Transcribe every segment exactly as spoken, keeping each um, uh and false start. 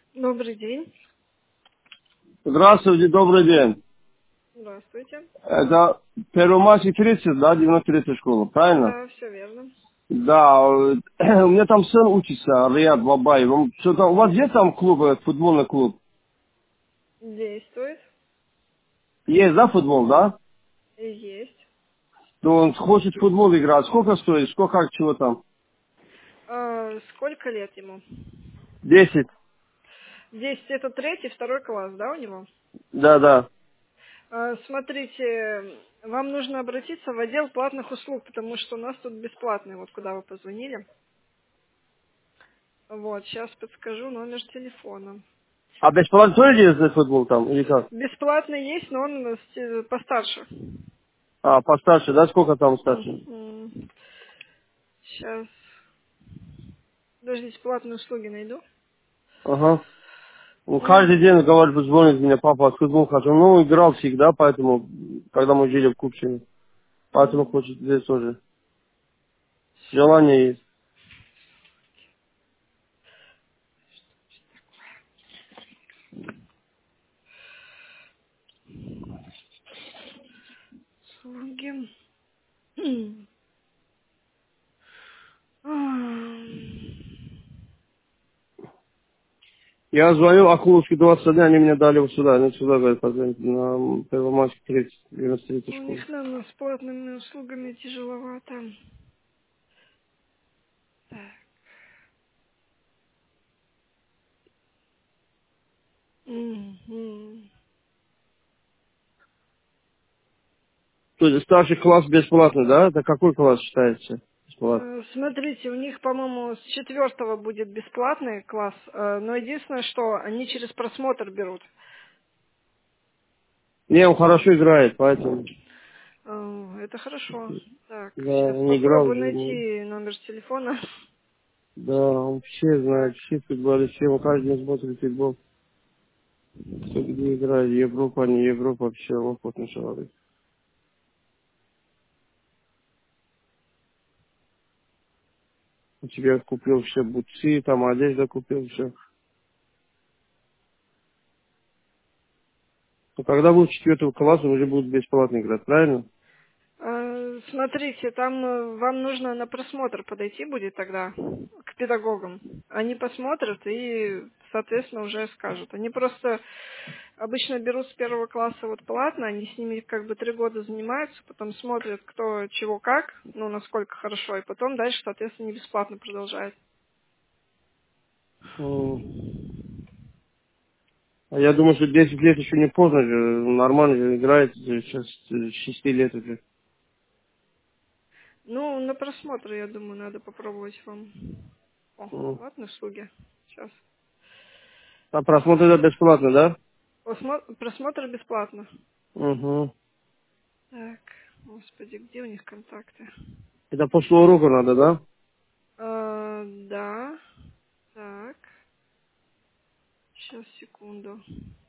Добрый день. Здравствуйте, добрый день. Здравствуйте. Это Первомайский тридцать, да, девяносто третья школа, правильно? Да, все верно. Да, э, у меня там сын учится, Риад Бабаев. Он что-то, у вас есть там клуб, э, футбольный клуб? Действует. Есть, да, футбол, да? И есть. То он хочет в футбол играть. Сколько стоит? Сколько, как, чего там? А, сколько лет ему? Десять. Десять это третий, второй класс, да, у него? Да, да. А, смотрите, вам нужно обратиться в отдел платных услуг, потому что у нас тут бесплатный, вот куда вы позвонили. Вот, сейчас подскажу номер телефона. А бесплатно тоже есть за футбол там, или как? Бесплатный есть, но он с- постарше. А, постарше, да? Сколько там старше? Сейчас. Подождите, платные услуги найду. Ага. Он М, каждый день, говорит, звонит мне, папа, в футбол хочу. Ну, играл всегда, поэтому, когда мы жили в Купчине. Поэтому м. хочет здесь тоже. Желание есть. Услуги. М. Ам. Я звонил Акуловский двадцать один, они меня дали вот сюда. Они сюда, говорят, позвонить на Первомайский тридцать, девяносто третья У школа. них, наверное, с платными услугами тяжеловато. Так. Мгм. То есть старший класс бесплатный, да? Это какой класс считается бесплатно? Э, Смотрите, у них, по-моему, с четвертого будет бесплатный класс, э, но единственное, что они через просмотр берут. Не, он хорошо играет, поэтому. Э, Это хорошо. Так, Да, сейчас он играл попробую уже. Ну, найти номер телефона. да, он все знает, Так. все футболисты, все, он каждый день смотрит футбол. Кто где играет, Европа, не Европа, вообще опытный человек. У тебя купил все бутсы, там одежда купил, все. Но когда будет четвертого класса, уже будут бесплатно играть, правильно? Э, Смотрите, там э, вам нужно на просмотр подойти будет тогда к педагогам. Они посмотрят и, соответственно, уже скажут. Они просто обычно берут с первого класса вот платно, они с ними как бы три года занимаются, потом смотрят, кто чего как, ну, насколько хорошо, и потом дальше, соответственно, не бесплатно продолжают. М. А я думаю, что десять лет еще не поздно же, нормально же играет, же сейчас с шести лет уже. Ну, на просмотр, я думаю, надо попробовать вам. О, М. платные услуги. Сейчас. А просмотр это бесплатно, да? Просмотр бесплатно. Угу. Так, господи, где у них контакты? Это после урока надо, да? А, да, так, сейчас, секунду.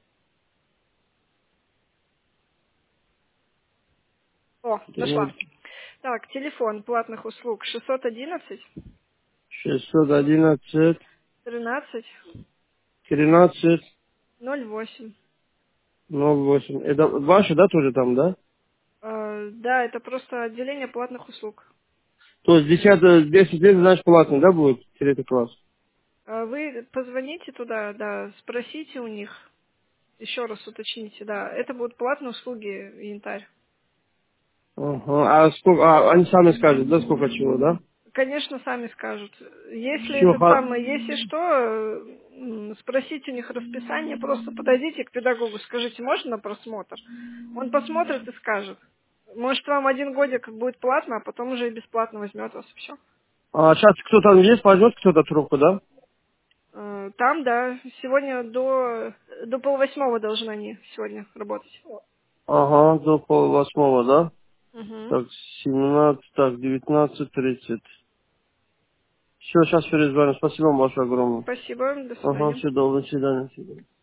О, нашла. Так, телефон платных услуг шестьсот одиннадцать шестьсот одиннадцать, тринадцать тринадцать, ноль восемь. ноль восемь. Это ваши, да, тоже там, да? А, да, это просто отделение платных услуг. То есть десять, десять лет, значит, платно, да, будет? Третий класс. А вы позвоните туда, да, спросите у них, еще раз уточните, да. Это будут платные услуги, янтарь. Ага. А сколько, а, они сами скажут, да, сколько чего, да? Конечно, сами скажут. Если Все, этот самый, если что, э, м, спросите у них расписание, просто подойдите к педагогу, скажите, можно на просмотр? Он посмотрит и скажет. Может, вам один годик будет платно, а потом уже и бесплатно возьмет вас, и все. а сейчас кто там есть, возьмет кто-то трубку, да? Там, да, сегодня до, до полвосьмого должны они сегодня работать. Ага, до пол восьмого, да? Мгм. Так, семнадцать, так, девятнадцать тридцать. Все, сейчас перезвоню. Спасибо вам большое огромное. Спасибо, до Ага, свидания. все, доброго, до свидания. До свидания.